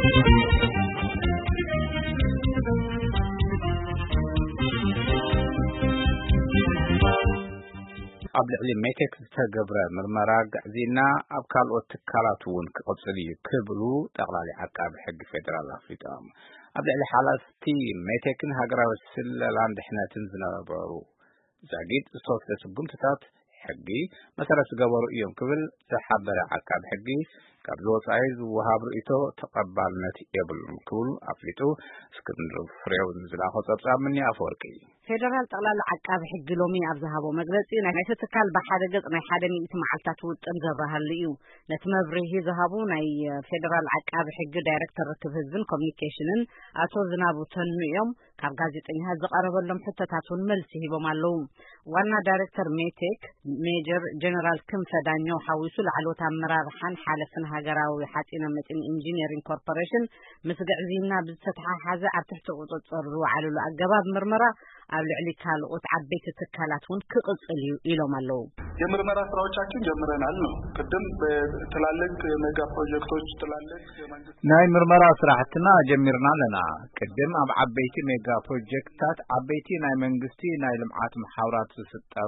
قبل علم ميتك تجبر مرمرة زينا أبكال وتكالاتون كقصدي كبروا تغلى عقاب حق فدرال أفريقيا قبل على حالات تي ميتكن هجرة والسل لاند إحنا تنزل برو زاجيد صوت سبنتات حقي مثلا تجبر يوم قبل تحضر عقاب حقي قبل وصايز وهاب رئيتو تقبلنا يبل كل أفليتو سكندر فريو نزل أخذ مني أفوركي فدرال تقلال عقاب حق لومي أبزهابو مقلسي ناي تتكال بحادة قط ناي حادة ميت معلتات وتنزبها الليو نتمبريه ذهبو ناي فدرال عقاب حق دايركتور ركبهزن كوميونيكيشنن أتو زنابو تنميهم كاب غازيطني هذا قرب لهم حتى تاتون ملسي بمالو وانا دايركتور ميتك ميجر جنرال كم فدانيو حويسو لعلو تامرار حان حالفن هاجراوي حاتينا متن انجينيرين كوربوريشن مسقعزينا بتفتحها حاجة أرتحت وتصروا على الأجواب مرمرة أو لعليكال وتعبيت التكالاتون كقصلي إلى مالو. የምርመራ ስራዎቻችን ጀምረናል ነው ቅድም በትላልቅ ሜጋ ፕሮጀክቶች ትላልቅ ናይ ምርመራ ስራሕትና ጀምርና ለና ቅድም ኣብ ዓበይቲ ሜጋ ፕሮጀክታት ዓበይቲ ናይ መንግስቲ ናይ ልምዓት ማሕበራት ዝፍጠሩ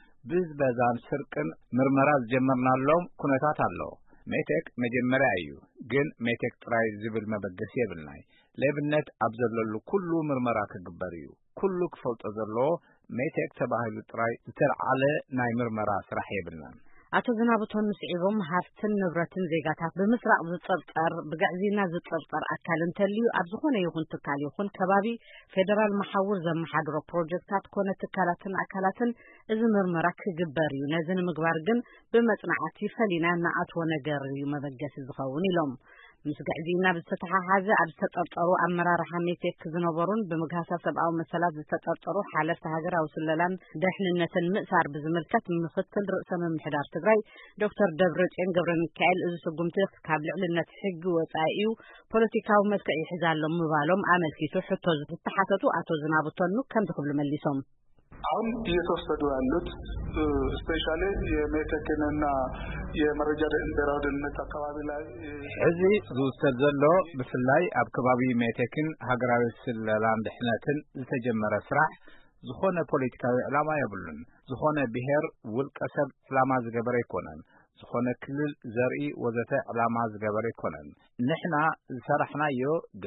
ብዝበዛን ስርቅን ምርመራ ጀምርናሎም ኩነታት ኣሎ ሜቴክ መጀመሪያ እዩ ግን ሜቴክ ጥራይ ዝብል መበገስ የብልናይ ለብነት ኣብዘለሉ ኩሉ ምርመራ ክግበር እዩ ኩሉ ክፈልጦ ዘሎ ሜቴክ ተባሂሉ ጥራይ ዝተልዓለ ናይ ምርመራ ስራሕ የብልና አቶ ዝናቡቶን ስዒቦም ሃፍትን ንብረትን ዜጋታት በምስራቅ ዝጥርጠር ብጋዕዚና ዝጥርጠር አካል እንተልዩ ኣብ ዝኾነ ይኹን ትካል ይኹን ከባቢ ፌደራል ማሕውር ዘመሓድሮ ፕሮጀክታት ኮነ ትካላትን አካላትን እዚ ምርመራ ክግበር እዩ ነዚ ንምግባር ግን ብመጽናዕቲ ፈሊና ናኣትዎ ነገር እዩ መበገሲ ዝኸውን ኢሎም ምስ ጋዕዚና ብዝተተሓሓዘ ኣብ ዝተጠርጠሩ ኣመራርሓ ሜቴክ ዝነበሩን ብምግሃሳ ሰብኣዊ መሰላት ዝተጠርጠሩ ሓለፍቲ ሃገራዊ ስለላን ድሕንነትን ምእሳር ብዝምልከት ምክትል ርእሰ ምምሕዳር ትግራይ ዶክተር ደብረጽዮን ገብረ ሚካኤል እዚ ስጉምቲ ካብ ልዕልነት ሕጊ ወጻኢ እዩ ፖለቲካዊ መልክዕ ይሕዛሎ ምባሎም አመልኪቱ ሕቶ ዝተሓተቱ አቶ ዝናቡቶን ከም ዝኽብሉ መሊሶም አሁን እየተወሰዱ ያሉት ስፔሻሊ የሜቴክንና የመረጃ ደህንነት አካባቢ ላይ እዚ ዝውሰድ ዘሎ ብፍላይ ኣብ ከባቢ ሜቴክን ሃገራዊ ስለላን ድሕነትን ዝተጀመረ ስራሕ ዝኾነ ፖለቲካዊ ዕላማ የብሉን ዝኾነ ብሔር ውልቀ ሰብ ዕላማ ዝገበረ ይኮነን ዝኾነ ክልል ዘርኢ ወዘተ ዕላማ ዝገበረ ይኮነን ንሕና ዝሰራሕናዮ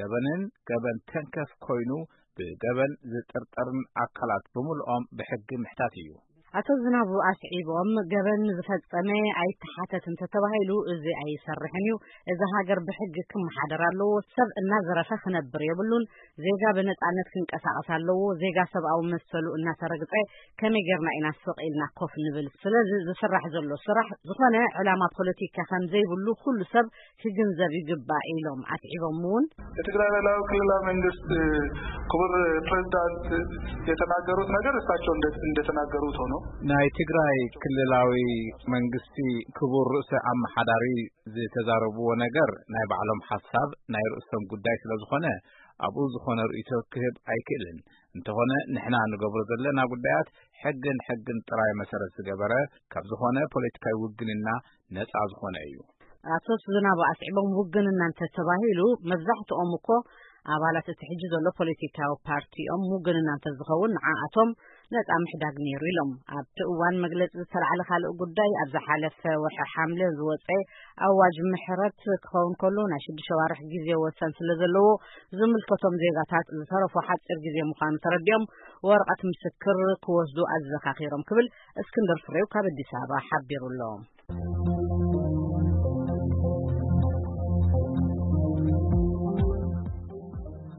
ገበን ተንከፍ ኮይኑ በገበን ዝጥርጥርን አካላት በሙሉኦም በሕግ ምሕታት እዩ አቶ ዝናቡ አስዒቦም ገበን ዝፈጸመ አይተሓተትን ተተባሂሉ እዚ አይሰርሕን እዩ እዚ ሃገር በሕግ ክመሓደር ኣለዎ ሰብ እና ዘረፈ ክነብር የብሉን ዜጋ በነጻነት ክንቀሳቀስ ኣለዎ ዜጋ ሰብኣዊ መሰሉ እና ተረግጸ ከመይ ጌርና ኢና ስቕኢልና ኮፍ ንብል ስለዚ ዝስራሕ ዘሎ ስራሕ ዝኾነ ዕላማ ፖለቲካ ከም ዘይብሉ ኩሉ ሰብ ክግንዘብ ይግባእ ኢሎም አስዒቦም እውን የትግራይ ብሔራዊ ክልላዊ መንግስት ክቡር ፕሬዝዳንት የተናገሩት ነገር እሳቸው እንደተናገሩት ሆኖ ናይ ትግራይ ክልላዊ መንግስቲ ክቡር ርእሰ አመሓዳሪ ዝተዛረብዎ ነገር ናይ ባዕሎም ሐሳብ ናይ ርእሰም ጉዳይ ስለዝኾነ ኣብኡ ዝኾነ ርእይቶ ክህብ ኣይክእልን እንተኾነ ንሕና ንገብሮ ዘለና ጉዳያት ሕግን ጥራይ መሰረት ዝገበረ ካብ ዝኾነ ፖለቲካዊ ውግንና ነፃ ዝኾነ እዩ አቶ ዝናቡ አስዒቦም ውግንና ተባሂሉ መብዛሕትኦም እኮ አባላት ትሕጂ ዘሎ ፖለቲካዊ ፓርቲኦም ውግንና ተዝኸውን ንዓኣቶም ነፃ ምሕዳግ ነይሩ ኢሎም ኣብቲ እዋን መግለፂ ዝተልዓለ ካልእ ጉዳይ ኣብ ዝሓለፈ ወርሒ ሓምለ ዝወፀ ኣዋጅ ምሕረት ክኸውን ከሎ ናይ 6 ወርሒ ግዜ ወሰን ስለዘለዎ ዝምልከቶም ዜጋታት ዝተረፉ ሓፂር ግዜ ምዃኑ ተረዲኦም ወረቐት ምስክር ክወስዱ ኣዘኻኺሮም ክብል እስክንድር ፍሬው ካብ አዲስ አበባ ሓቢሩሎም